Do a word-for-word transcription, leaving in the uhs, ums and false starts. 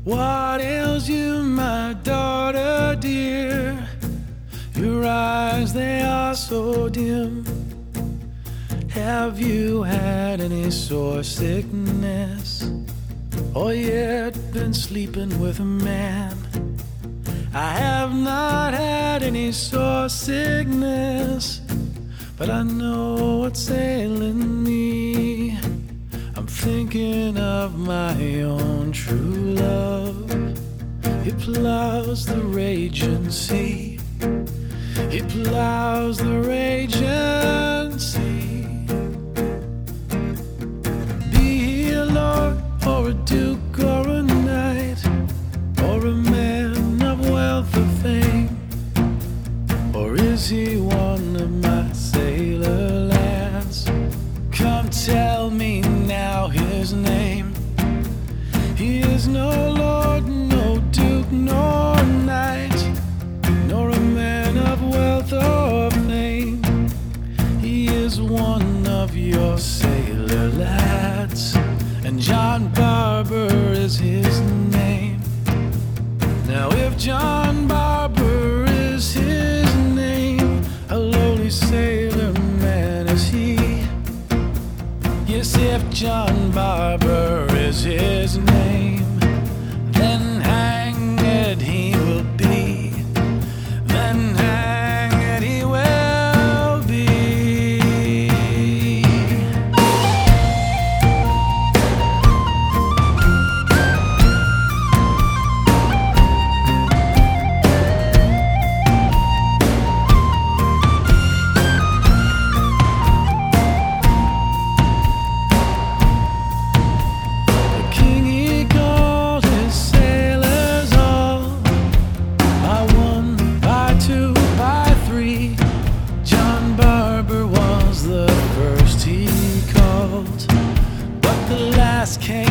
What ails you, my daughter dear? Your eyes, they are so dim. Have you had any sore sickness, or yet been sleeping with a man? I have not had any sore sickness, but I know what's ailing me. I'm thinking of my own true love. It plows the raging sea. It plows the raging sea. Be he a lord or a duke or a knight, or a man of wealth or fame, or is he one of my sailor lads? Come tell me now his name. He is no lord, no duke, nor knight, nor a man of wealth or fame. He is one of your sailor lads, and John Barber is his name. Now if John Barber is his name, a lowly sailor man is he. Yes, if John Barber is his name, then hanged he will be. Then hanged he will be. Came